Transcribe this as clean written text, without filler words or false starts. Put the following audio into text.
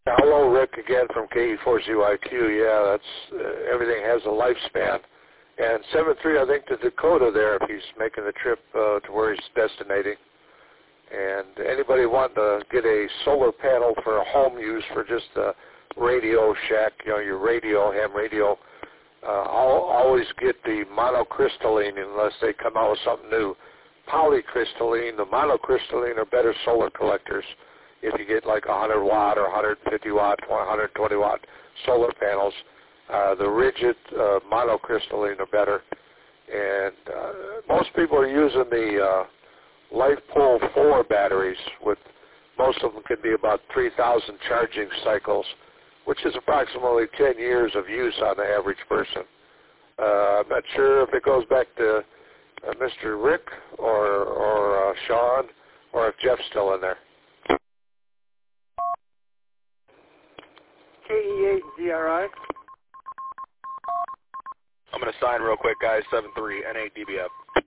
Hello, Rick again from KE4CYQ. Yeah, that's everything has a lifespan. And 7.3, I think, to Dakota there, if he's making the trip to where he's destinating. And anybody wanting to get a solar panel for home use for just a Radio Shack, your radio, ham radio, I'll always get the monocrystalline unless they come out with something new. Polycrystalline, the monocrystalline are better solar collectors if you get like 100 watt or 150 watt, 120 watt solar panels. The rigid monocrystalline are better. And most people are using the LifePool 4 batteries, with most of them can be about 3,000 charging cycles, which is approximately 10 years of use on the average person. I'm not sure if it goes back to Mr. Rick or Sean, or if Jeff's still in there. KE8ZRI. I'm going to sign real quick, guys. 7-3, N8DBF.